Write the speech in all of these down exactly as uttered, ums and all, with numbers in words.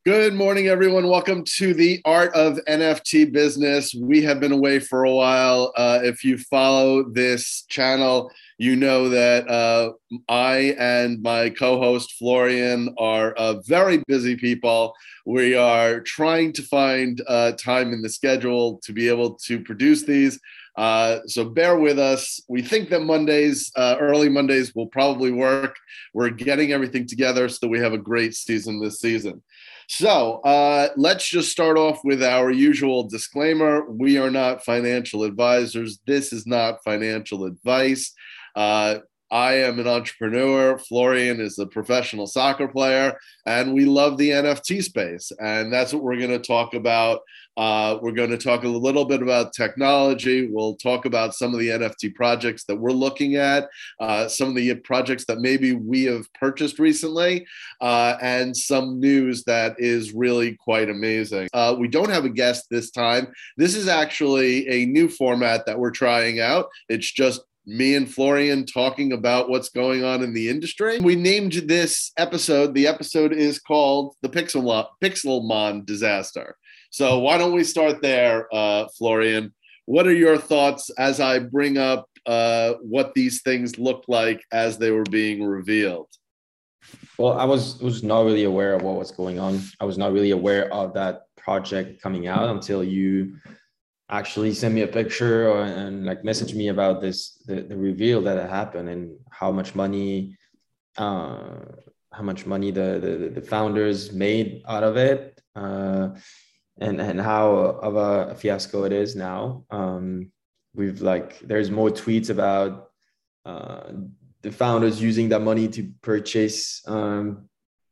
Good morning, everyone. Welcome to the Art of N F T Business. We have been away for a while. Uh, if you follow this channel, you know that uh, I and my co-host Florian are uh, very busy people. We are trying to find uh, time in the schedule to be able to produce these. Uh, so bear with us. We think that Mondays, uh, early Mondays, will probably work. We're getting everything together so that we have a great season this season. So uh, let's just start off with our usual disclaimer. We are not financial advisors. This is not financial advice. Uh, I am an entrepreneur. Florian is a professional soccer player, and we love the N F T space. And that's what we're going to talk about. Uh, we're going to talk a little bit about technology. We'll talk about some of the N F T projects that we're looking at, uh, some of the projects that maybe we have purchased recently, uh, and some news that is really quite amazing. Uh, we don't have a guest this time. This is actually a new format that we're trying out. It's just me and Florian talking about what's going on in the industry. We named this episode, the episode is called The Pixel Pixelmon Disaster. So why don't we start there, uh, Florian? What are your thoughts as I bring up uh, what these things looked like as they were being revealed? Well, I was was not really aware of what was going on. I was not really aware of that project coming out until you actually sent me a picture or, and like message me about this the, the reveal that had happened and how much money uh how much money the the, the founders made out of it, uh and and how of a fiasco it is now. Um we've like there's more tweets about uh the founders using that money to purchase um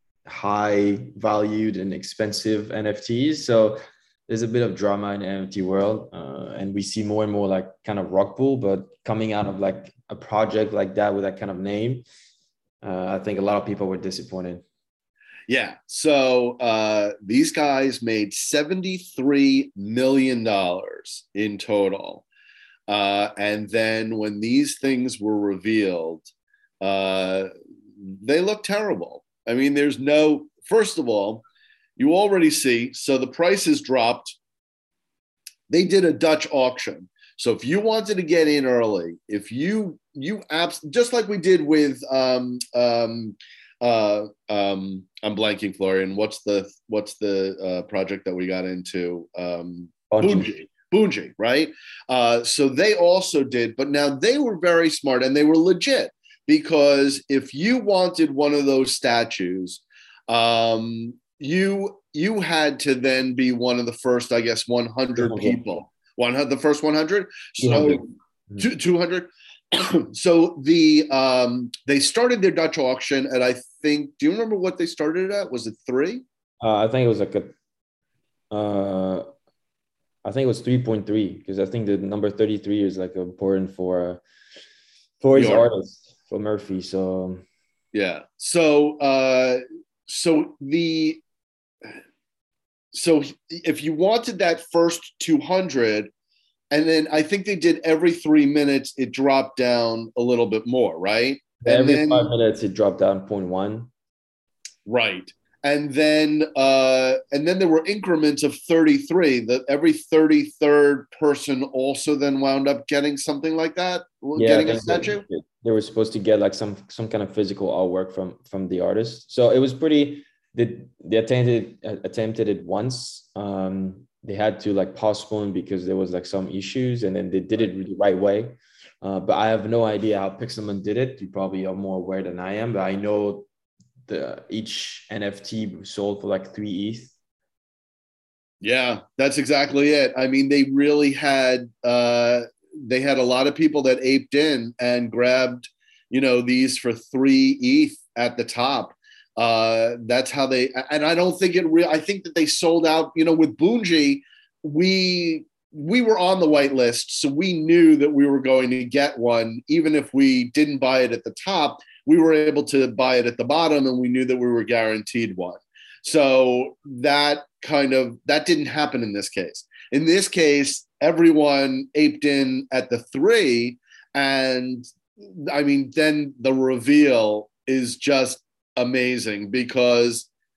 high valued and expensive N F Ts. So there's a bit of drama in the N F T world, uh, and we see more and more like kind of rug pull, but coming out of like a project like that with that kind of name, uh, I think a lot of people were disappointed. Yeah. So uh, these guys made seventy-three million dollars in total. Uh, and then when these things were revealed, uh, they look terrible. I mean, there's no, first of all, you already see, so the prices dropped. They did a Dutch auction. So if you wanted to get in early, if you, you abs- just like we did with, um, um, uh, um, I'm blanking, Florian. What's the, what's the uh, project that we got into? Um, Bungie. Bungie, right? Uh, so they also did, but now they were very smart and they were legit because if you wanted one of those statues, um, you you had to then be one of the first, I guess, one hundred people. One the first one hundred, so two hundred. So the um, they started their Dutch auction at, I think. Do you remember what they started at? Was it three? Uh, I think it was like a. Uh, I think it was three point three because I think the number thirty-three is like important for uh, for his artist, for Murphy. So yeah. So uh, so the. So if you wanted that first two hundred, and then I think they did every three minutes, it dropped down a little bit more, right? Yeah, and every then, five minutes, it dropped down zero point one. Right. And then uh, and then there were increments of thirty-three, that every thirty-third person also then wound up getting something like that, yeah, getting a statue. They, they were supposed to get like some some kind of physical artwork from from the artist. So it was pretty. They, they attempted attempted it once. Um, they had to like postpone because there was like some issues, and then they did it the right way. Uh, but I have no idea how Pixelmon did it. You probably are more aware than I am, but I know the each N F T sold for like three E T H. Yeah, that's exactly it. I mean, they really had uh, they had a lot of people that aped in and grabbed, you know, these for three E T H at the top. Uh, that's how they, and I don't think it real. I think that they sold out. You know, with Bungie, we we were on the white list, so we knew that we were going to get one, even if we didn't buy it at the top. We were able to buy it at the bottom, and we knew that we were guaranteed one. So that kind of that didn't happen in this case. In this case, everyone aped in at the three, and I mean, then the reveal is just amazing because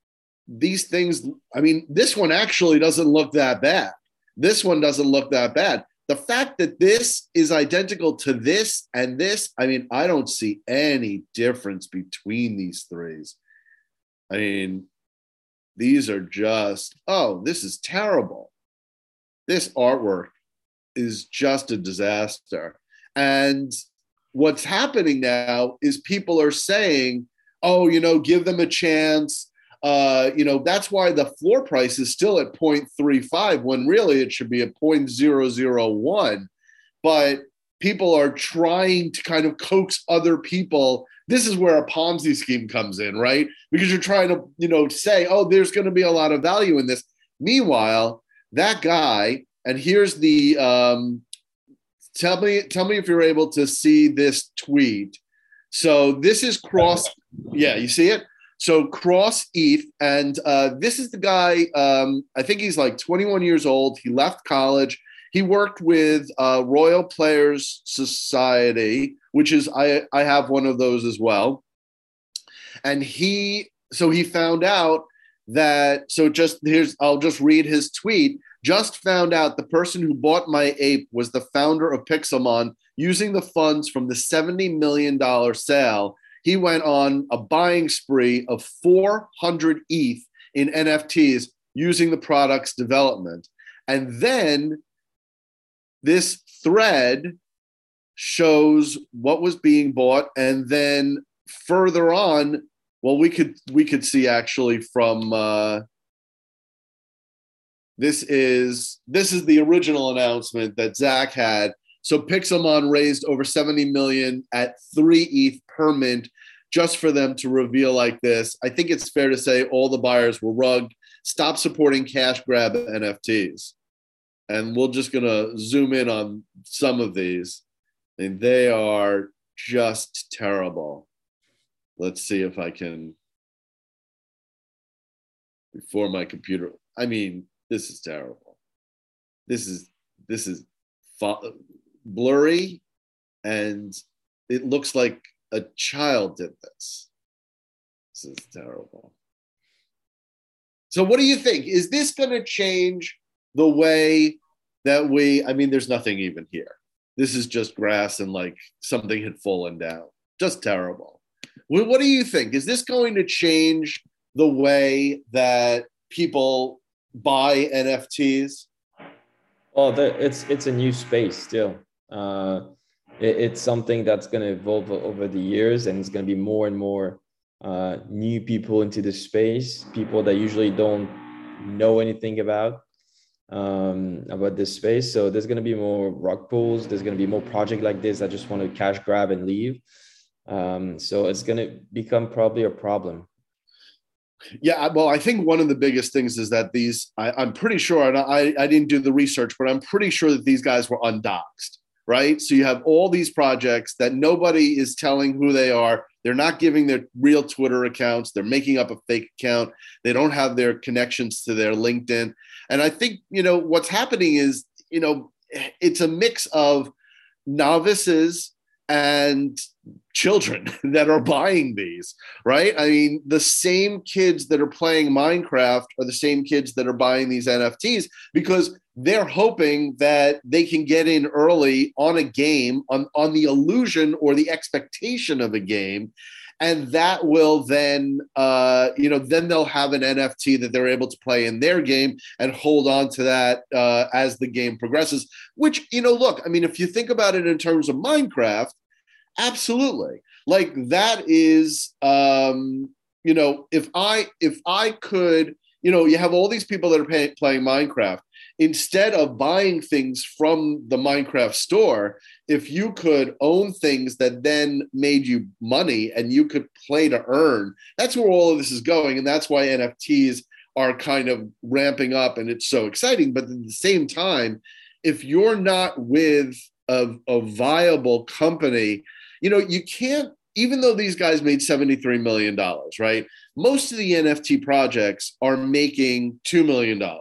these things, I mean, this one actually doesn't look that bad. This one doesn't look that bad. The fact that this is identical to this and this, I mean, I don't see any difference between these threes. I mean, these are just, oh, this is terrible. This artwork is just a disaster. And what's happening now is people are saying, oh, you know, give them a chance. Uh, you know, that's why the floor price is still at zero point three five when really it should be at zero point zero zero one. But people are trying to kind of coax other people. This is where a Ponzi scheme comes in, right? Because you're trying to, you know, say, oh, there's going to be a lot of value in this. Meanwhile, that guy, and here's the, um, tell me, tell me if you're able to see this tweet. So this is Cross. Yeah, you see it? So Cross E T H, and uh, this is the guy, um, I think he's like twenty-one years old. He left college. He worked with uh, Royal Players Society, which is, I, I have one of those as well. And he, so he found out that, so just here's, I'll just read his tweet. Just found out the person who bought my ape was the founder of Pixelmon. Using the funds from the seventy million dollars sale, he went on a buying spree of four hundred E T H in N F Ts using the product's development. And then this thread shows what was being bought. And then further on, well, we could we could see actually from uh, this is this is the original announcement that Zach had. So Pixelmon raised over seventy million at three E T H per mint just for them to reveal like this. I think it's fair to say all the buyers were rugged. Stop supporting cash grab N F Ts. And we're just going to zoom in on some of these. And they are just terrible. Let's see if I can, before my computer. I mean, this is terrible. This is, this is fa- blurry, and it looks like a child did this. This is terrible. So what do you think? Is this going to change the way that we, I mean, there's nothing even here. This is just grass and like something had fallen down. Just terrible. What, what do you think? Is this going to change the way that people buy N F Ts? Well, the, it's it's a new space still. Uh, it, it's something that's going to evolve over the years, and it's going to be more and more uh, new people into the space, people that usually don't know anything about um, about this space. So there's going to be more rug pulls. There's going to be more projects like this that just want to cash grab and leave. Um, so it's going to become probably a problem. Yeah, well, I think one of the biggest things is that these, I, I'm pretty sure, and I, I didn't do the research, but I'm pretty sure that these guys were undoxed, right? So you have all these projects that nobody is telling who they are. They're not giving their real Twitter accounts. They're making up a fake account. They don't have their connections to their LinkedIn. And I think, you know, what's happening is, you know, it's a mix of novices and children that are buying these, right? I mean, the same kids that are playing Minecraft are the same kids that are buying these N F Ts because they're hoping that they can get in early on a game, on, on the illusion or the expectation of a game. And that will then, uh, you know, then they'll have an N F T that they're able to play in their game and hold on to that uh, as the game progresses, which, you know, look, I mean, if you think about it in terms of Minecraft, absolutely. Like that is, um, you know, if I, if I could, you know, you have all these people that are pay, playing Minecraft. Instead of buying things from the Minecraft store, if you could own things that then made you money and you could play to earn, that's where all of this is going. And that's why N F Ts are kind of ramping up and it's so exciting. But at the same time, if you're not with a, a viable company, you know, you can't, even though these guys made seventy-three million dollars, right? Most of the N F T projects are making two million dollars.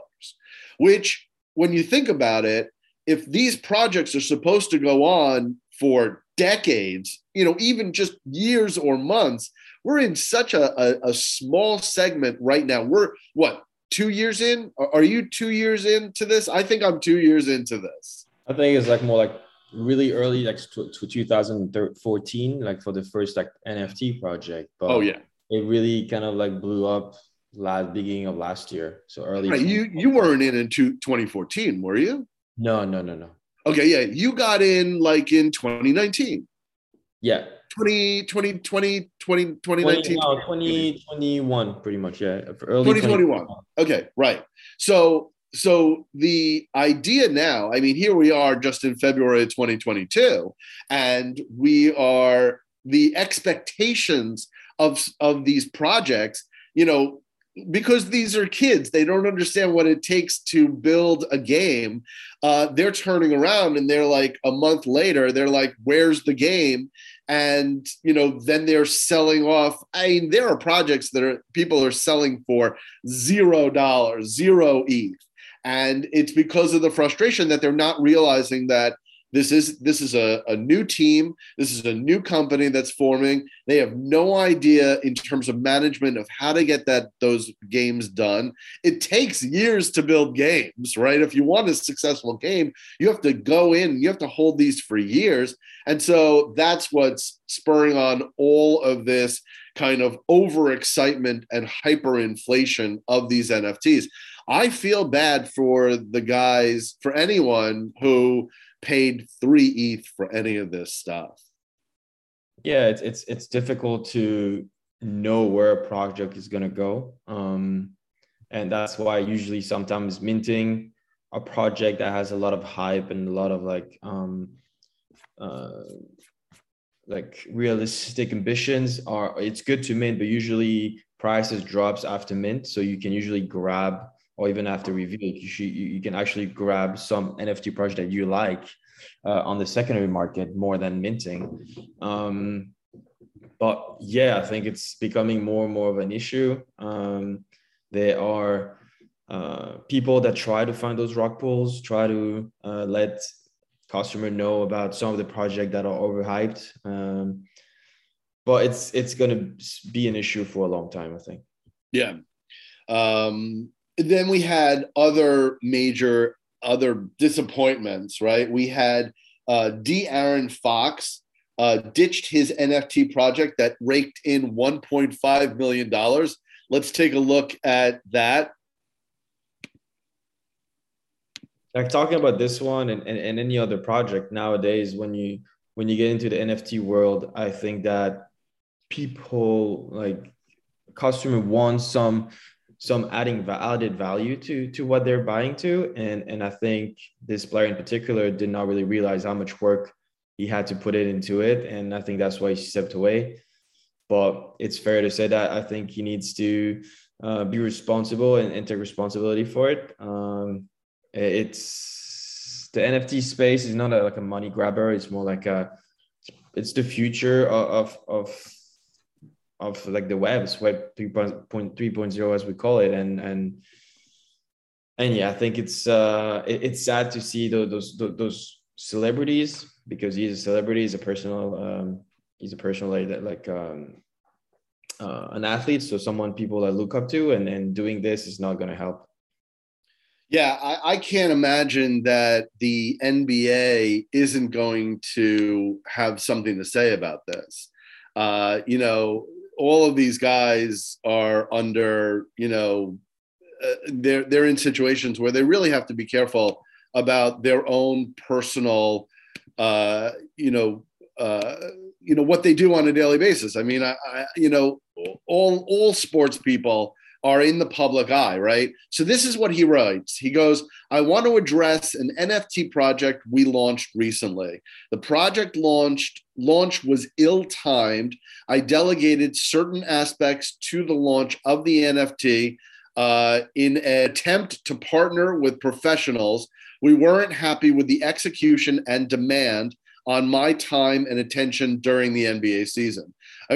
Which, when you think about it, if these projects are supposed to go on for decades, you know, even just years or months. We're in such a, a, a small segment right now. We're what, two years in? Are you two years into this? I think I'm two years into this. I think it's like more like really early, like to, to two thousand fourteen, like for the first like N F T project. But oh yeah, it really kind of like blew up last beginning of last year. So early. Right. You you weren't in in twenty fourteen, were you? No, no, no, no. Okay, yeah, you got in like in twenty nineteen. Yeah. twenty, twenty, twenty, twenty, twenty nineteen. No, twenty twenty-one, pretty much. Yeah. Early twenty twenty-one. Okay, right. So, so the idea now, I mean, here we are just in February of twenty twenty-two, and we are, the expectations of, of these projects, you know, because these are kids, they don't understand what it takes to build a game. Uh, they're turning around and they're like, a month later, they're like, where's the game? And, you know, then they're selling off. I mean, there are projects that are, people are selling for zero dollars, zero E T H. And it's because of the frustration that they're not realizing that This is this is a, a new team. This is a new company that's forming. They have no idea in terms of management of how to get that those games done. It takes years to build games, right? If you want a successful game, you have to go in, you have to hold these for years. And so that's what's spurring on all of this kind of overexcitement and hyperinflation of these N F Ts. I feel bad for the guys, for anyone who paid three E T H for any of this stuff. Yeah, it's it's it's difficult to know where a project is gonna go, um, and that's why usually sometimes minting a project that has a lot of hype and a lot of like um, uh, like realistic ambitions are. It's good to mint, but usually prices drops after mint, so you can usually grab. Or even after reveal, you, should, you, you can actually grab some N F T project that you like uh, on the secondary market more than minting. Um, but yeah, I think it's becoming more and more of an issue. Um, there are uh, people that try to find those rock pools, try to uh, let customer know about some of the projects that are overhyped. Um, but it's it's going to be an issue for a long time, I think. Yeah. Um... Then we had other major, other disappointments, right? We had uh, De'Aaron Fox uh, ditched his N F T project that raked in one point five million dollars. Let's take a look at that. Like talking about this one and, and, and any other project nowadays, when you when you get into the N F T world, I think that people like customer wants some some adding added value to to what they're buying to. And, and I think this player in particular did not really realize how much work he had to put it into it. And I think that's why he stepped away. But it's fair to say that I think he needs to uh, be responsible and, and take responsibility for it. Um, it's the N F T space is not a, like a money grabber. It's more like a, it's the future of, of, of of like the webs, web three point oh as we call it. And, and, and yeah, I think it's, uh, it, it's sad to see those, those, those celebrities, because he's a celebrity, he's a personal, um, he's a personal, like, like um, uh, an athlete. So someone people that look up to, and, and doing this is not going to help. Yeah, I, I can't imagine that the N B A isn't going to have something to say about this. Uh, you know, all of these guys are under, you know, uh, they're they're in situations where they really have to be careful about their own personal, uh, you know, uh, you know what they do on a daily basis. I mean, I, I you know, all all sports people are in the public eye, right? So this is what he writes. He goes, I want to address an N F T project we launched recently. The project launched launch was ill-timed. I delegated certain aspects to the launch of the N F T uh, in an attempt to partner with professionals. We weren't happy with the execution and demand on my time and attention during the N B A season. I mean,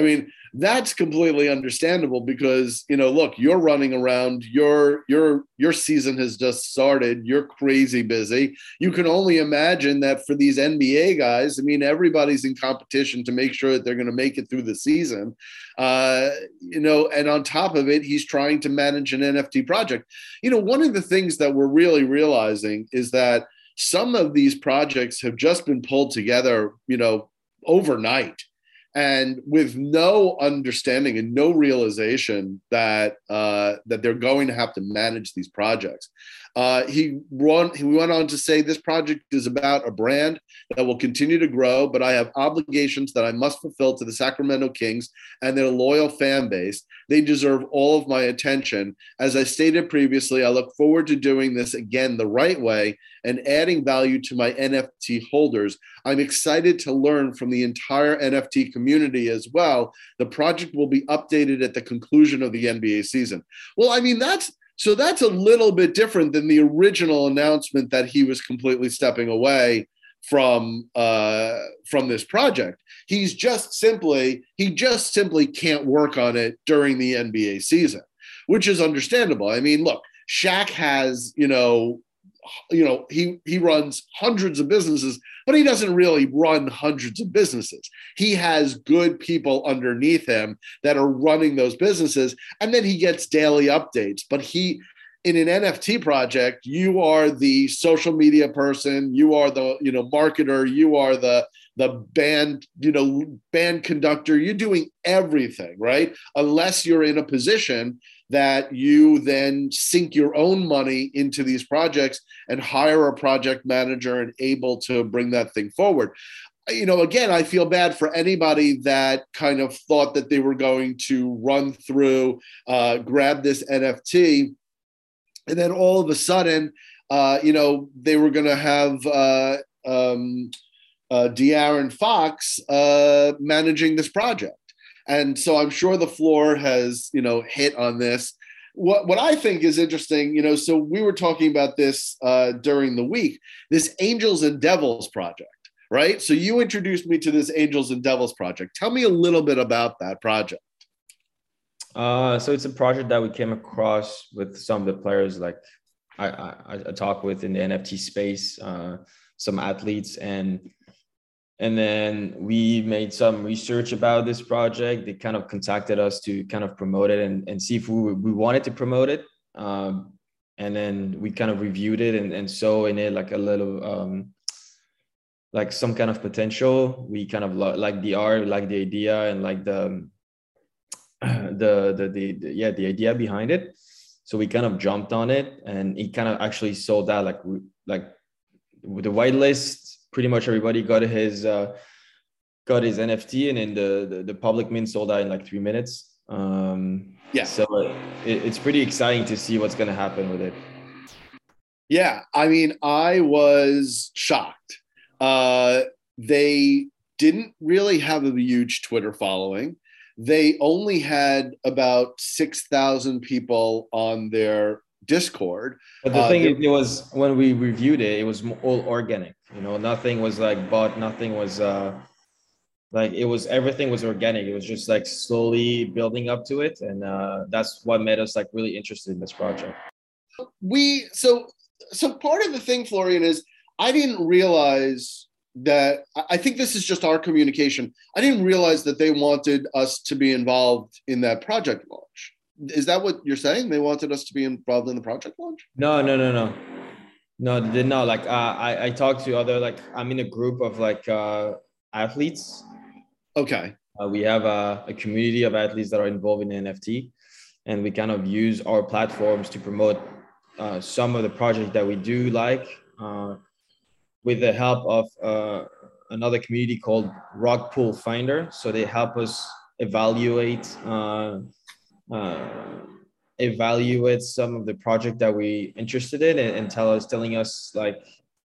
That's completely understandable because, you know, look, you're running around, your your your season has just started, you're crazy busy. You can only imagine that for these N B A guys, I mean, everybody's in competition to make sure that they're going to make it through the season. Uh, you know, and on top of it, he's trying to manage an N F T project. You know, one of the things that we're really realizing is that some of these projects have just been pulled together, you know, overnight, and with no understanding and no realization that uh, that they're going to have to manage these projects. Uh, he run, he went on to say, this project is about a brand that will continue to grow, but I have obligations that I must fulfill to the Sacramento Kings and their loyal fan base. They deserve all of my attention. As I stated previously, I look forward to doing this again the right way and adding value to my N F T holders. I'm excited to learn from the entire N F T community as well. The project will be updated at the conclusion of the N B A season. Well, I mean, that's so that's a little bit different than the original announcement that he was completely stepping away from uh, from this project. He's just simply he just simply can't work on it during the N B A season, which is understandable. I mean, look, Shaq has, you know, you know, he he runs hundreds of businesses, but he doesn't really run hundreds of businesses. He has good people underneath him that are running those businesses, and then he gets daily updates. But he, in an N F T project, you are the social media person, you are the, you know, marketer, you are the the band, you know, band conductor. You're doing everything, right? Unless you're in a position that you then sink your own money into these projects and hire a project manager and able to bring that thing forward. You know, again, I feel bad for anybody that kind of thought that they were going to run through, uh, grab this N F T, and then all of a sudden, uh, you know, they were going to have uh, um, uh, De'Aaron Fox uh, managing this project. And so I'm sure the floor has, you know, hit on this. What what I think is interesting, you know, so we were talking about this uh, during the week, this Angels and Devils project, right? So you introduced me to this Angels and Devils project. Tell me a little bit about that project. Uh, so it's a project that we came across with some of the players, like I, I, I talk with in the N F T space, uh, some athletes, and And then we made some research about this project. They kind of contacted us to kind of promote it and, and see if we, we wanted to promote it. Um, and then we kind of reviewed it and, and saw in it like a little, um, like some kind of potential. We kind of lo- like the art, like the idea and like the, the, the, the, the, yeah, the idea behind it. So we kind of jumped on it and it kind of actually sold out like, like with the whitelist. Pretty much everybody got his uh, got his N F T, and then the, the the public mint sold out in like three minutes. Um, yeah, so it, it's pretty exciting to see what's going to happen with it. Yeah, I mean, I was shocked. Uh, they didn't really have a huge Twitter following. They only had about six thousand people on their Discord. But the uh, thing they, is, it was when we reviewed it, it was all organic. You know, nothing was like bought, nothing was uh, like it was everything was organic. It was just like slowly building up to it, and uh, that's what made us like really interested in this project. We so so part of the thing, Florian, is I didn't realize that. I think this is just our communication. I didn't realize that they wanted us to be involved in that project launch. Is that what you're saying? They wanted us to be involved in the project launch? No, no, no, no, no. They did not. Like uh, I, I talked to other like I'm in a group of like uh, athletes. Okay. Uh, we have a, a community of athletes that are involved in N F T, and we kind of use our platforms to promote uh, some of the projects that we do like, uh, with the help of uh, another community called Rock Pool Finder. So they help us evaluate. Uh, uh, evaluate some of the project that we interested in and, and tell us telling us like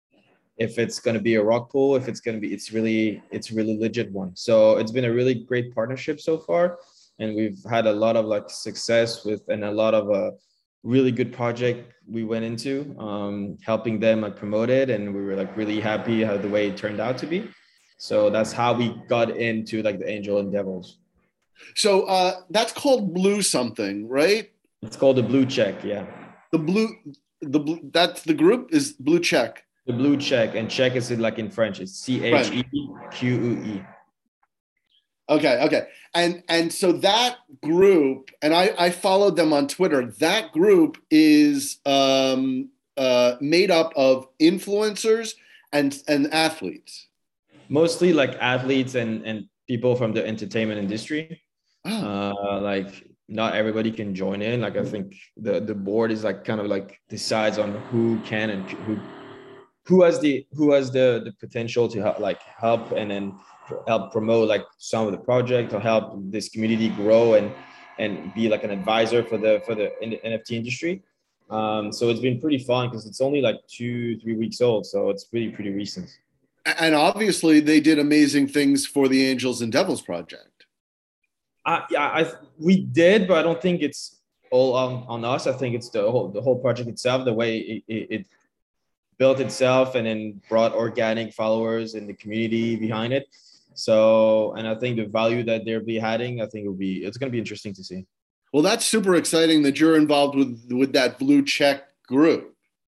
if it's going to be a rock pool, if it's going to be it's really it's really legit one. So it's been a really great partnership so far, and we've had a lot of like success with and a lot of a really good project we went into, um, helping them like promote it, and we were like really happy how the way it turned out to be. So that's how we got into like the Angel and Devils. So uh, that's called blue something, right? It's called the Blue Check. Yeah. The blue, the blue, that's the group is Blue Check. The Blue Check, and check is like in French. It's C H E Q U E. Okay, okay. And and so that group, and I, I followed them on Twitter, that group is um, uh, made up of influencers and, and athletes. Mostly like athletes and, and people from the entertainment industry. Oh. Uh, like not everybody can join in. Like I think the, the board is like kind of like decides on who can and who who has the who has the, the potential to help, like help and then help promote like some of the project or help this community grow and and be like an advisor for the for the N F T industry. Um, so it's been pretty fun because it's only like two three weeks old, so it's pretty pretty recent. And obviously they did amazing things for the Angels and Devils project. Uh, yeah, I we did, but I don't think it's all on, on us. I think it's the whole the whole project itself, the way it, it, it built itself and then brought organic followers in the community behind it. So, and I think the value that they'll be adding, I think it will be, it's going to be interesting to see. Well, that's super exciting that you're involved with, with that Blue Check group.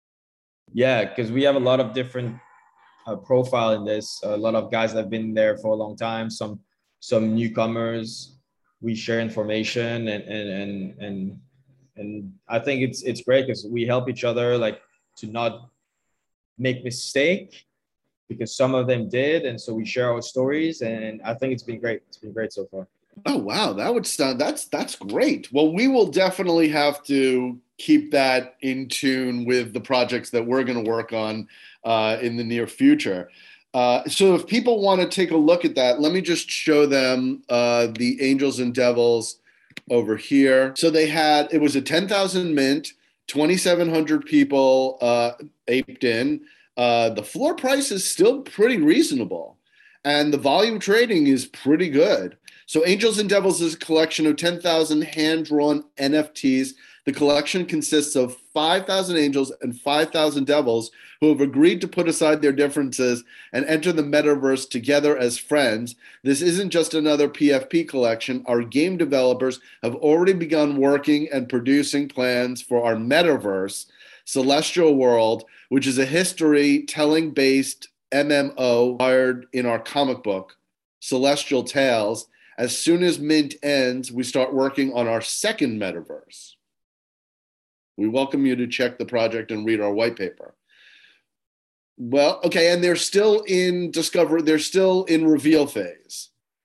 Yeah, because we have a lot of different uh, profile in this. A lot of guys that have been there for a long time, some some newcomers. We share information and and and and, and I think it's it's great because we help each other like to not make mistake, because some of them did, and so we share our stories, and I think it's been great. It's been great so far. Oh wow, that would sound that's that's great. Well, we will definitely have to keep that in tune with the projects that we're going to work on uh, in the near future. Uh, so if people want to take a look at that, let me just show them uh, the Angels and Devils over here. So they had, it was a ten thousand mint, twenty-seven hundred people uh, aped in. Uh, the floor price is still pretty reasonable, and the volume trading is pretty good. So Angels and Devils is a collection of ten thousand hand-drawn N F Ts. The collection consists of five thousand angels and five thousand devils who have agreed to put aside their differences and enter the metaverse together as friends. This isn't just another P F P collection. Our game developers have already begun working and producing plans for our metaverse, Celestial World, which is a history-telling-based M M O hired in our comic book, Celestial Tales. As soon as Mint ends, we start working on our second metaverse. We welcome you to check the project and read our white paper. Well, okay, and they're still in discover, they're still in reveal phase.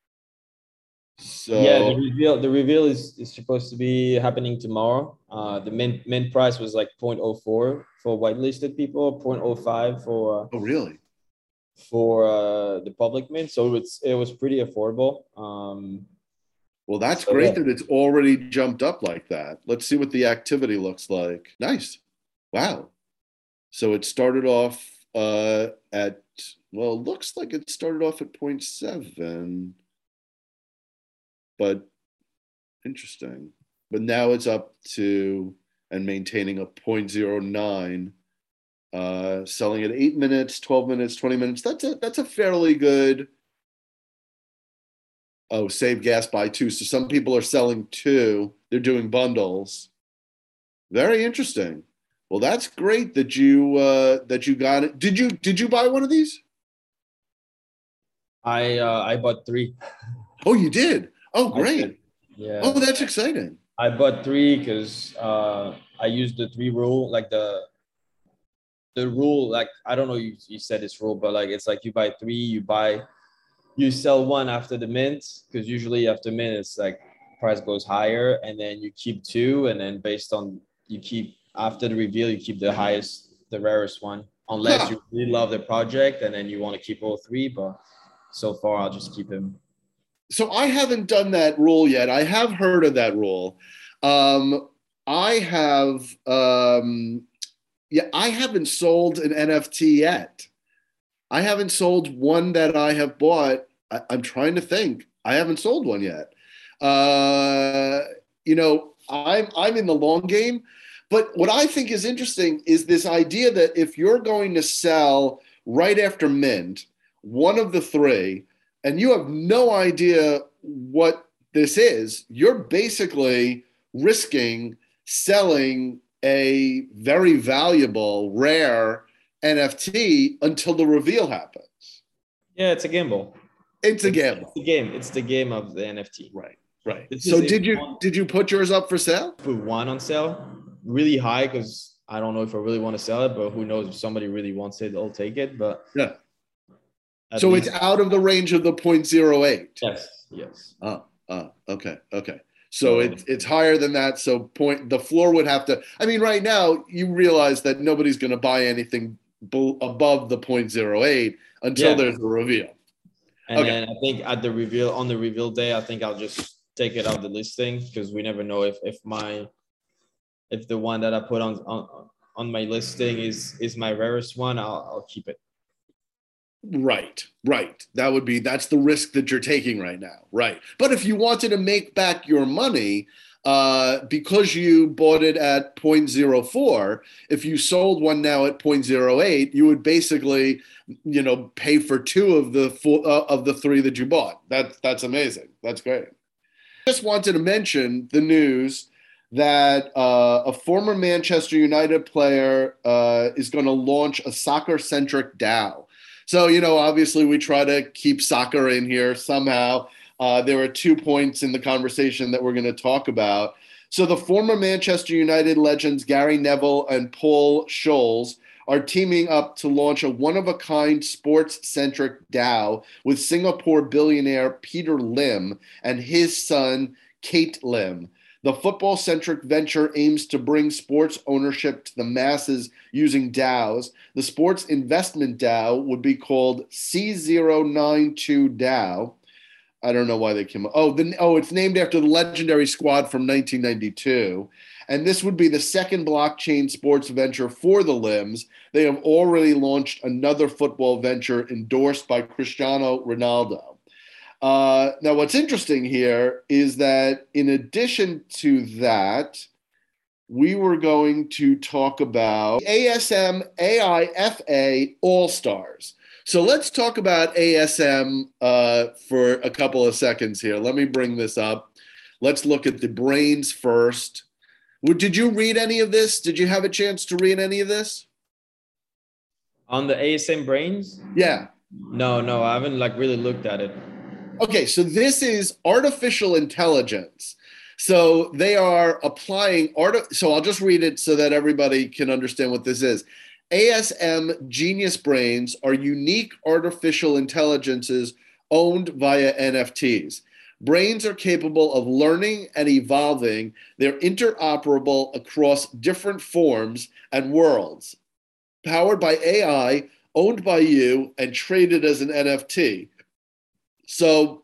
So yeah, the reveal the reveal is, is supposed to be happening tomorrow. Uh, the mint mint price was like zero point zero four for whitelisted people, zero point zero five for uh, oh really? For uh, the public mint, so it's it was pretty affordable. Um, well, that's so great yeah. that it's already jumped up like that. Let's see what the activity looks like. Nice. Wow. So it started off uh, at, well, it looks like it started off at zero point seven, but interesting. But now it's up to and maintaining a zero point zero nine. Uh, selling at eight minutes, twelve minutes, twenty minutes. That's a that's a fairly good. Oh, save gas by two. So some people are selling two. They're doing bundles. Very interesting. Well, that's great that you uh, that you got it. Did you did you buy one of these? I uh, I bought three. Oh, you did. Oh, great. Yeah. Oh, that's exciting. I bought three because uh, I used the three rule, like the. The rule, like, I don't know, you, you said this rule, but like, it's like you buy three, you buy, you sell one after the mint, because usually after mint, it's like price goes higher, and then you keep two, and then based on, you keep, after the reveal, you keep the highest, the rarest one, unless huh. you really love the project, and then you want to keep all three, but so far, I'll just keep him. So I haven't done that rule yet. I have heard of that rule. Um, I have... Um, Yeah, I haven't sold an N F T yet. I haven't sold one that I have bought. I, I'm trying to think. I haven't sold one yet. Uh, you know, I'm I'm in the long game. But what I think is interesting is this idea that if you're going to sell right after mint, one of the three, and you have no idea what this is, you're basically risking selling a very valuable, rare N F T until the reveal happens. Yeah, it's a gamble. It's a it's, gamble. It's the game. It's the game of the N F T. Right, right. This so did you one, did you put yours up for sale? Put one on sale, really high, because I don't know if I really want to sell it, but who knows, if somebody really wants it, I'll take it. But yeah. So least, it's out of the range of the zero point zero eight. Yes, yes. Oh, oh, okay, okay. So it's it's higher than that. So point the floor would have to. I mean, right now you realize that nobody's going to buy anything b- above the zero point zero eight until yeah. there's a reveal. And okay. then I think at the reveal on the reveal day, I think I'll just take it out the listing, because we never know if if my if the one that I put on on, on my listing is is my rarest one, I'll I'll keep it. Right, right. That would be, that's the risk that you're taking right now. Right. But if you wanted to make back your money, uh, because you bought it at zero point zero four, if you sold one now at zero point zero eight, you would basically, you know, pay for two of the four, uh, of the three that you bought. That's, that's amazing. That's great. Just wanted to mention the news that uh, a former Manchester United player uh, is going to launch a soccer-centric DAO. So, you know, obviously we try to keep soccer in here somehow. Uh, there are two points in the conversation that we're going to talk about. So the former Manchester United legends Gary Neville and Paul Scholes are teaming up to launch a one-of-a-kind sports-centric DAO with Singapore billionaire Peter Lim and his son, Kate Lim. The football-centric venture aims to bring sports ownership to the masses using DAOs. The Sports Investment DAO would be called C zero nine two DAO. I don't know why they came up. Oh, the, oh, it's named after the legendary squad from nineteen ninety-two. And this would be the second blockchain sports venture for the Lims. They have already launched another football venture endorsed by Cristiano Ronaldo. Uh, now, what's interesting here is that in addition to that, we were going to talk about A S M A I F A All-Stars. So let's talk about A S M uh, for a couple of seconds here. Let me bring this up. Let's look at the brains first. Did you read any of this? Did you have a chance to read any of this? On the A S M brains? Yeah. No, no, I haven't like really looked at it. Okay, so this is artificial intelligence. So they are applying art. So I'll just read it so that everybody can understand what this is. A S M Genius Brains are unique artificial intelligences owned via N F Ts. Brains are capable of learning and evolving. They're interoperable across different forms and worlds. Powered by A I, owned by you, and traded as an N F T. So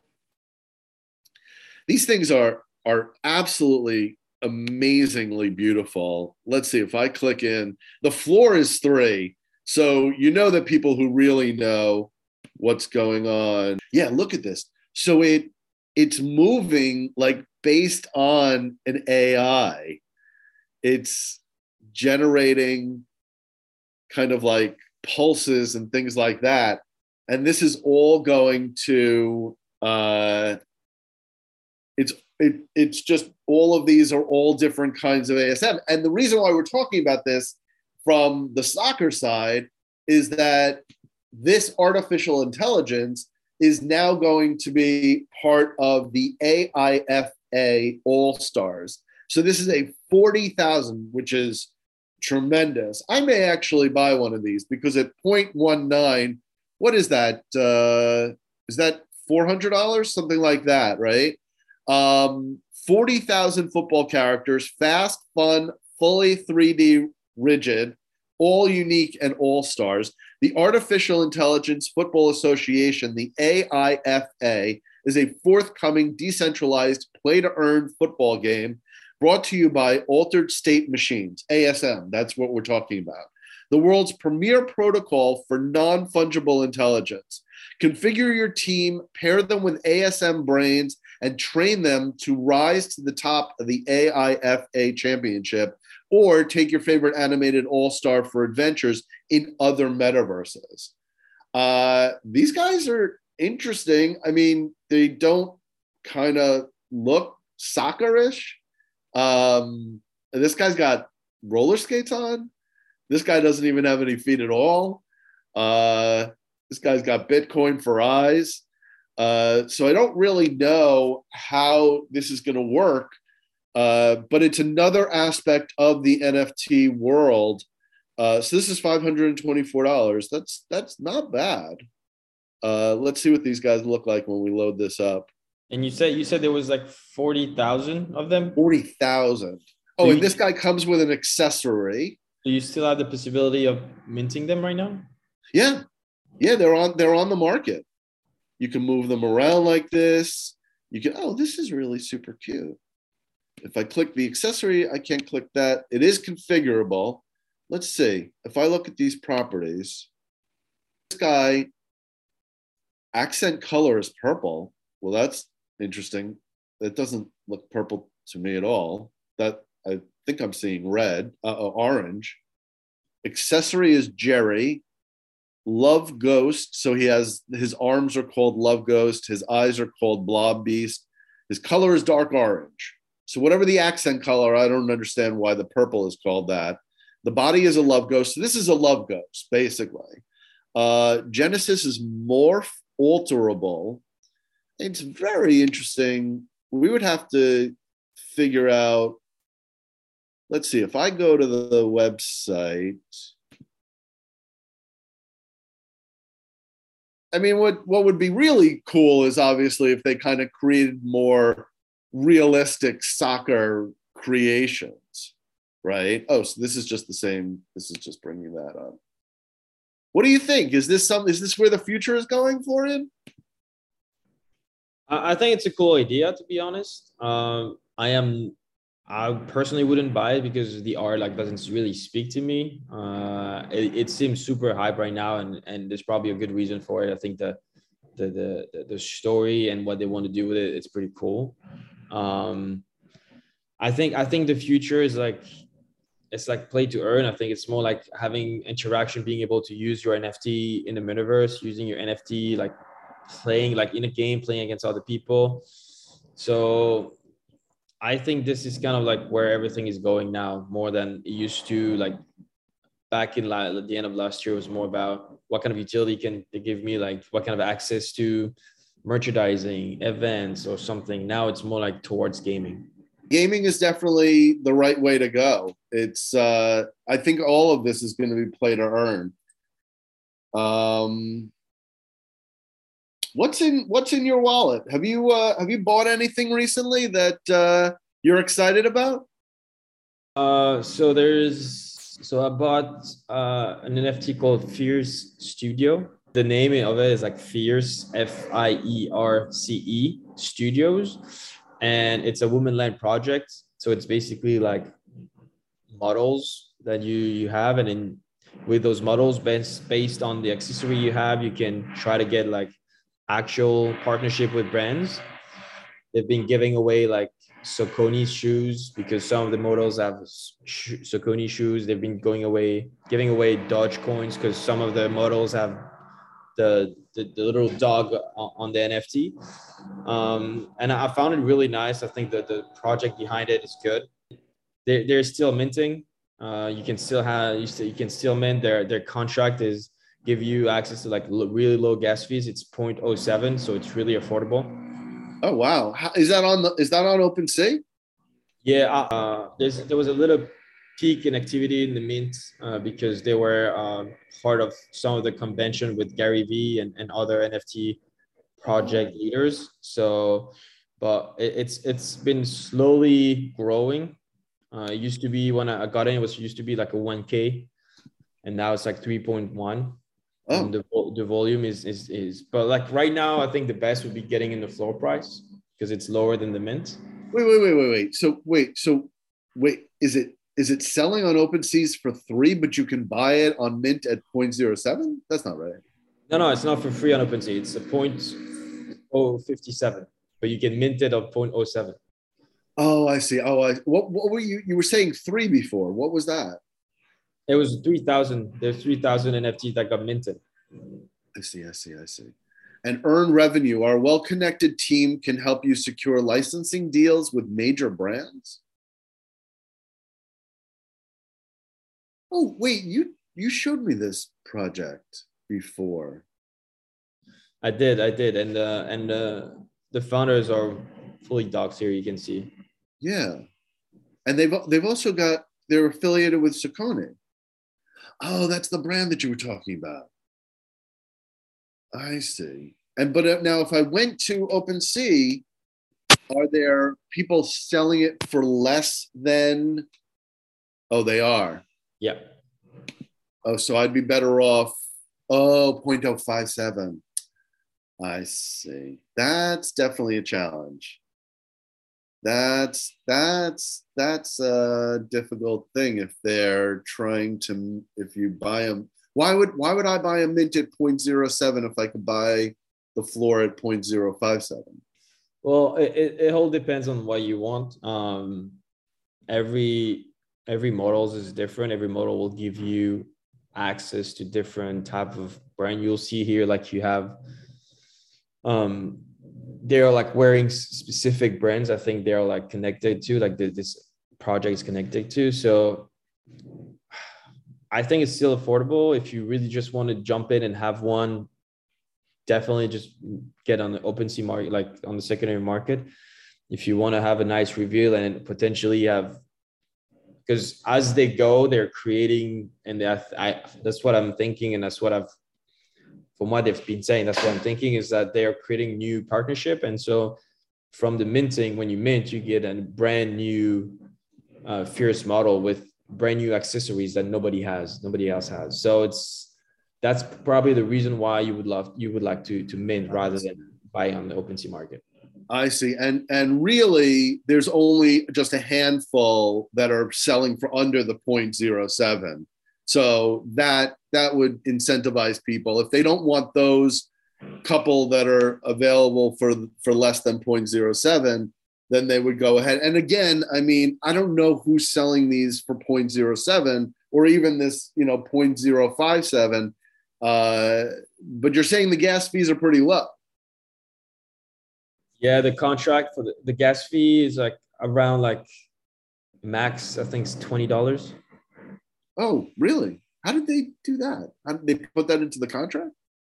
these things are, are absolutely amazingly beautiful. Let's see if I click in. The floor is three. So you know that people who really know what's going on. Yeah, look at this. So it it's moving like based on an A I. It's generating kind of like pulses and things like that. And this is all going to, uh, it's it, it's just all of these are all different kinds of A S M. And the reason why we're talking about this from the soccer side is that this artificial intelligence is now going to be part of the A I F A All-Stars. So this is a forty thousand, which is tremendous. I may actually buy one of these because at zero point one nine, what is that? Uh, is that four hundred dollars? Something like that, right? Um, forty thousand football characters, fast, fun, fully three D rigid, all unique and all-stars. The Artificial Intelligence Football Association, the A I F A, is a forthcoming decentralized play-to-earn football game brought to you by Altered State Machines, A S M. That's what we're talking about. The world's premier protocol for non-fungible intelligence. Configure your team, pair them with A S M brains, and train them to rise to the top of the A I F A championship, or take your favorite animated all-star for adventures in other metaverses. Uh, these guys are interesting. I mean, they don't kind of look soccerish. Um, and this guy's got roller skates on. This guy doesn't even have any feet at all. Uh, this guy's got Bitcoin for eyes. Uh, so I don't really know how this is going to work, uh, but it's another aspect of the N F T world. Uh, so this is five hundred twenty-four dollars. That's that's not bad. Uh, let's see what these guys look like when we load this up. And you said you said there was like forty thousand of them. Forty thousand. Oh, Do and you, this guy comes with an accessory. do you still have the possibility of minting them right now? Yeah, yeah, they're on they're on the market. You can move them around like this. You can, oh, this is really super cute. If I click the accessory, I can't click that. It is configurable. Let's see. If I look at these properties, this guy, accent color is purple. Well, that's interesting. That doesn't look purple to me at all. That I think I'm seeing red, uh, orange. Accessory is Jerry. Love Ghost. So he has, his arms are called Love Ghost. His eyes are called Blob Beast. His color is dark orange. So whatever the accent color, I don't understand why the purple is called that. The body is a Love Ghost. So this is a Love Ghost, basically. Uh, Genesis is morph alterable. It's very interesting. We would have to figure out, let's see, if I go to the website, I mean, what, what would be really cool is obviously if they kind of created more realistic soccer creations, right? Oh, so this is just the same. This is just bringing that up. What do you think? Is this some? Is this where the future is going for him? I think it's a cool idea, to be honest. Um, I am, I personally wouldn't buy it because the art like doesn't really speak to me. Uh, it, it seems super hype right now, and and there's probably a good reason for it. I think the the the the story and what they want to do with it, it's pretty cool. Um, I think I think the future is like, it's like play to earn. I think it's more like having interaction, being able to use your N F T in the metaverse, using your N F T, like playing like in a game, playing against other people. So I think this is kind of like where everything is going now, more than it used to. Like back in like at the end of last year, it was more about what kind of utility can they give me, like what kind of access to merchandising, events, or something. Now it's more like towards gaming. Gaming is definitely the right way to go. It's uh, I think all of this is going to be play to earn. Um, what's in what's in your wallet? Have you uh, have you bought anything recently that uh, you're excited about? Uh, so there's so I bought uh, an N F T called Fierce Studio. The name of it is like Fierce, F I E R C E Studios, and it's a woman-led project. So it's basically like models that you you have, and then with those models based based on the accessory you have, you can try to get like actual partnership with brands. They've been giving away like Saucony shoes because some of the models have sh- Saucony shoes. They've been going away, giving away Doge coins because some of the models have the, the, the little dog on, on the N F T. Um, and I found it really nice. I think that the project behind it is good. They're, they're still minting. Uh, you can still have, you, still, you can still mint. Their, their contract is give you access to like lo- really low gas fees. It's zero point zero seven, so it's really affordable. Oh wow! How, is that on the is that on OpenSea? Yeah, uh, there's there was a little peak in activity in the mint uh, because they were uh, part of some of the convention with Gary Vee and, and other N F T project leaders. So, but it, it's it's been slowly growing. Uh, it used to be when I got in, it was used to be like a one K, and now it's like three point one. Oh. And the the volume is is is, but like right now, I think the best would be getting in the floor price because it's lower than the mint. Wait, wait, wait, wait, wait. So wait, so wait, is it is it selling on OpenSea for three, but you can buy it on Mint at zero point zero seven? That's not right. No, no, it's not for free on OpenSea. It's a zero point zero five seven, but you can mint it at zero point zero seven. Oh, I see. Oh, I what what were you you were saying three before? What was that? It was three thousand. There's three thousand N F Ts that got minted. I see, I see, I see. and earn revenue. Our well-connected team can help you secure licensing deals with major brands. Oh, wait, you you showed me this project before. I did, I did, and uh, and uh, the founders are fully doxed here. You can see. Yeah, and they've they've also got they're affiliated with Saucony. Oh, that's the brand that you were talking about. I see. And but now, if I went to OpenSea, are there people selling it for less than? Oh, they are. Yeah. Oh, so I'd be better off. Oh, zero point zero five seven. I see. That's definitely a challenge. That's that's that's a difficult thing if they're trying to. If you buy them, why would why would I buy a mint at zero point zero seven if I could buy the floor at zero point zero five seven? Well, it, it, it all depends on what you want. Um, every every models is different. Every model will give you access to different type of brand. You'll see here, like you have, um, they're like wearing specific brands. I think they're like connected to, like the, this project is connected to. So I think it's still affordable. If you really just want to jump in and have one, definitely just get on the OpenSea market, like on the secondary market. If you want to have a nice reveal and potentially have, because as they go, they're creating, and they, I, that's what I'm thinking. And that's what I've, from what they've been saying, that's what I'm thinking is that they are creating new partnership. And so from the minting, when you mint, you get a brand new uh, Fierce model with brand new accessories that nobody has, nobody else has. So it's, that's probably the reason why you would love, you would like to, to mint rather than buy on the OpenSea market. I see. And and really, there's only just a handful that are selling for under the zero point zero seven. So that that would incentivize people. If they don't want those couple that are available for, for less than zero point zero seven, then they would go ahead. And again, I mean, I don't know who's selling these for zero point zero seven or even this, you know, zero point zero five seven. Uh, but you're saying the gas fees are pretty low. Yeah, the contract for the, the gas fee is like around like max, I think it's twenty dollars. Oh, really? How did they do that? How did they put that into the contract?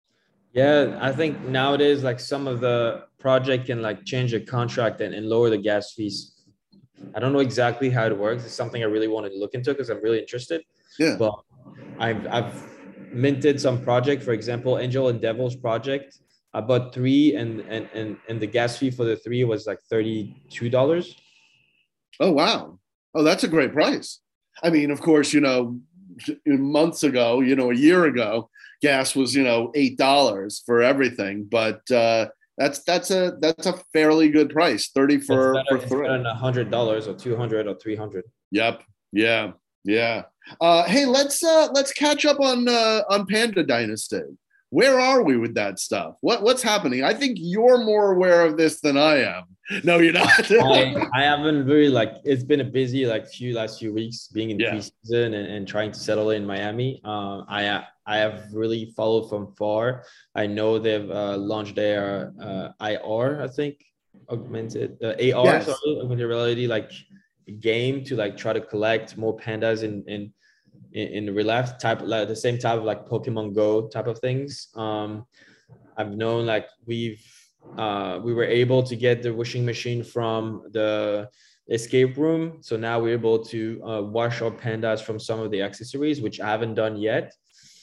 Yeah, I think nowadays, like some of the project can like change the contract and, and lower the gas fees. I don't know exactly how it works. It's something I really wanted to look into because I'm really interested. Yeah. But I've, I've minted some project, for example, Angel and Devil's project. I bought three and, and, and, and the gas fee for the three was like thirty-two dollars. Oh, wow. Oh, that's a great price. I mean, of course, you know, months ago, you know, a year ago, gas was, you know, eight dollars for everything. But uh, that's that's a that's a fairly good price. thirty for, It's better, for it's three. better than one hundred dollars or two hundred or three hundred. Yep. Yeah. Yeah. Uh, hey, let's uh, let's catch up on uh, on Panda Dynasty. Where are we with that stuff? What what's happening? I think you're more aware of this than I am. No, you're not. I, I haven't really like, it's been a busy like few last few weeks being in Yeah. preseason and, and trying to settle in Miami. Um, I I have really followed from far. I know they've uh, launched their uh, I R, I think, augmented uh, A R, Yes. sorry, augmented reality like game to like try to collect more pandas in in in, in the real life type, like the same type of like Pokemon Go type of things. Um, I've known like we've uh, we were able to get the washing machine from the escape room, so now we're able to uh, wash our pandas from some of the accessories, which I haven't done yet.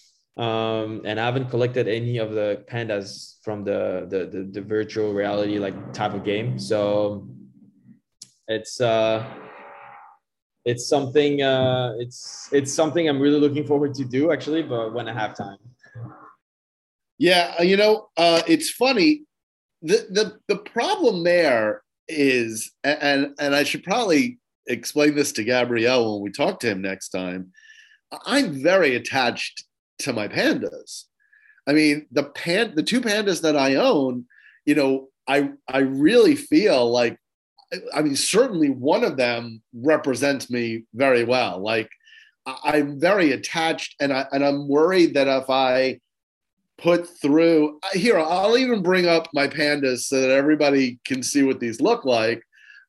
Um, and I haven't collected any of the pandas from the the the, the virtual reality like type of game. So it's uh it's something uh it's it's something I'm really looking forward to do actually, but when I have time. Yeah, you know, uh, it's funny. The, the the problem there is, and and I should probably explain this to Gabriel when we talk to him next time. I'm very attached to my pandas. I mean, the pan the two pandas that I own, you know, I I really feel like, I mean, certainly one of them represents me very well. Like I'm very attached, and I and I'm worried that if I put through here. I'll even bring up my pandas so that everybody can see what these look like.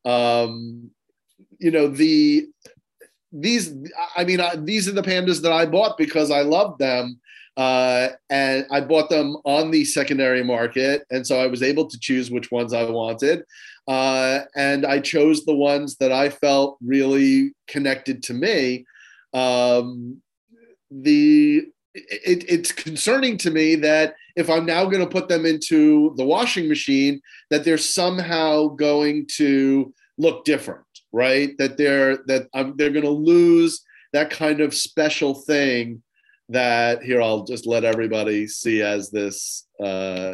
Um, you know, the these, I mean, I, these are the pandas that I bought because I loved them. Uh, and I bought them on the secondary market. And so I was able to choose which ones I wanted. Uh, and I chose the ones that I felt really connected to me. Um, the it, it's concerning to me that if I'm now going to put them into the washing machine, that they're somehow going to look different, right? That they're that I'm, they're going to lose that kind of special thing that here I'll just let everybody see as this uh,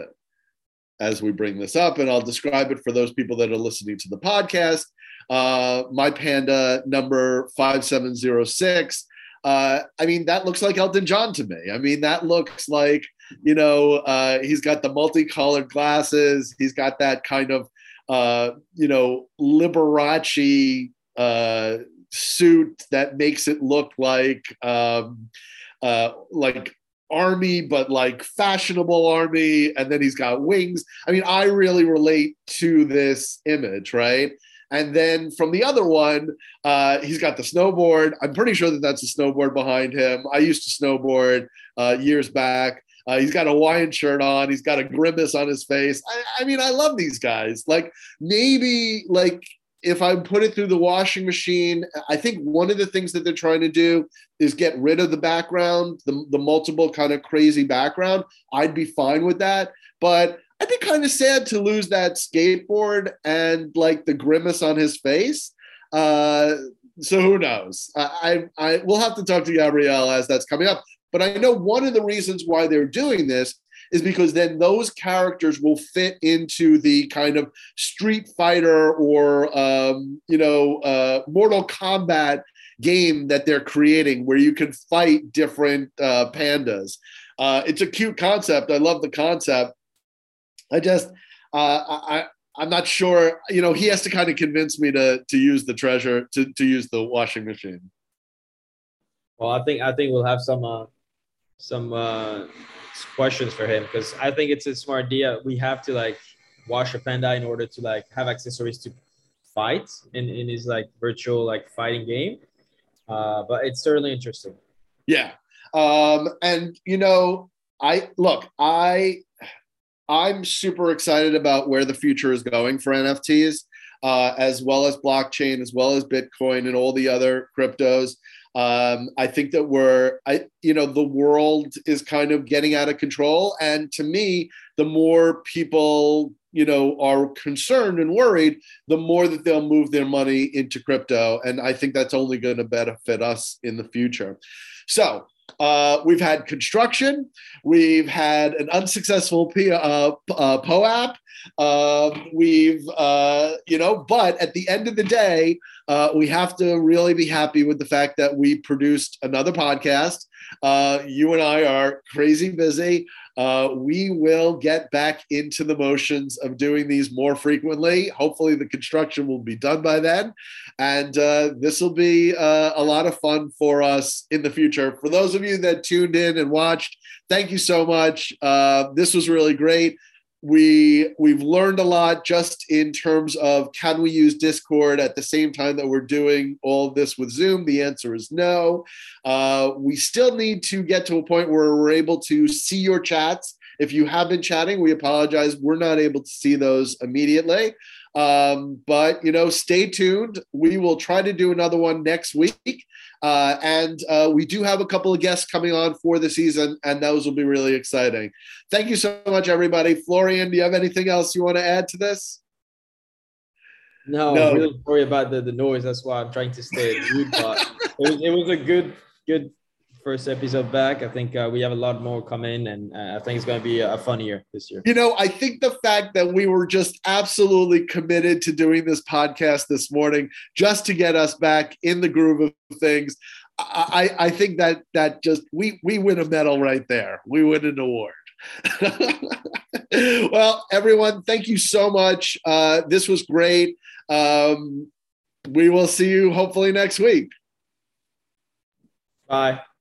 as we bring this up, and I'll describe it for those people that are listening to the podcast. Uh, my panda number five seven zero six. Uh, I mean, that looks like Elton John to me. I mean, that looks like, you know, uh, he's got the multicolored glasses. He's got that kind of, uh, you know, Liberace uh, suit that makes it look like, um, uh, like army, but like fashionable army. And then he's got wings. I mean, I really relate to this image, right? And then from the other one, uh, he's got the snowboard. I'm pretty sure that that's a snowboard behind him. I used to snowboard uh, years back. Uh, he's got a Hawaiian shirt on. He's got a grimace on his face. I, I mean, I love these guys. Like maybe like if I put it through the washing machine, I think one of the things that they're trying to do is get rid of the background, the, the multiple kind of crazy background. I'd be fine with that. But I'd be kind of sad to lose that skateboard and like the grimace on his face. Uh, so who knows? I, I, I we'll have to talk to Gabrielle as that's coming up. But I know one of the reasons why they're doing this is because then those characters will fit into the kind of Street Fighter or um, you know uh, Mortal Kombat game that they're creating, where you can fight different uh, pandas. Uh, it's a cute concept. I love the concept. I just, uh, I, I'm not sure, you know, he has to kind of convince me to to use the treasure, to, to use the washing machine. Well, I think, I think we'll have some, uh, some uh, questions for him, because I think it's a smart idea. We have to like wash a panda in order to like have accessories to fight in, in his like virtual like fighting game. Uh, but it's certainly interesting. Yeah. Um, and, you know, I look, I, I'm super excited about where the future is going for N F Ts, uh, as well as blockchain, as well as Bitcoin and all the other cryptos. Um, I think that we're, I, you know, the world is kind of getting out of control. And to me, the more people, you know, are concerned and worried, the more that they'll move their money into crypto. And I think that's only going to benefit us in the future. So, Uh, we've had construction. We've had an unsuccessful P, uh, uh, P O A P. Uh, we've, uh, you know, but at the end of the day, uh, we have to really be happy with the fact that we produced another podcast. Uh, you and I are crazy busy. Uh, we will get back into the motions of doing these more frequently. Hopefully the construction will be done by then. And uh, this will be uh, a lot of fun for us in the future. For those of you that tuned in and watched, thank you so much. Uh, this was really great. We, we've learned a lot just in terms of, can we use Discord at the same time that we're doing all this with Zoom? The answer is no. Uh, we still need to get to a point where we're able to see your chats. If you have been chatting, we apologize. We're not able to see those immediately. Um, but, you know, stay tuned. We will try to do another one next week. Uh, and uh, we do have a couple of guests coming on for the season, and those will be really exciting. Thank you so much, everybody. Florian, do you have anything else you want to add to this? No, no. I'm really sorry about the, the noise. That's why I'm trying to stay mute. But it was, it was a good, good first episode back. I think uh, we have a lot more coming, and uh, I think it's going to be a fun year this year. You know, I think the fact that we were just absolutely committed to doing this podcast this morning, just to get us back in the groove of things, I, I think that that just, we, we win a medal right there. We win an award. Well, everyone, thank you so much. Uh, this was great. Um, we will see you hopefully next week. Bye.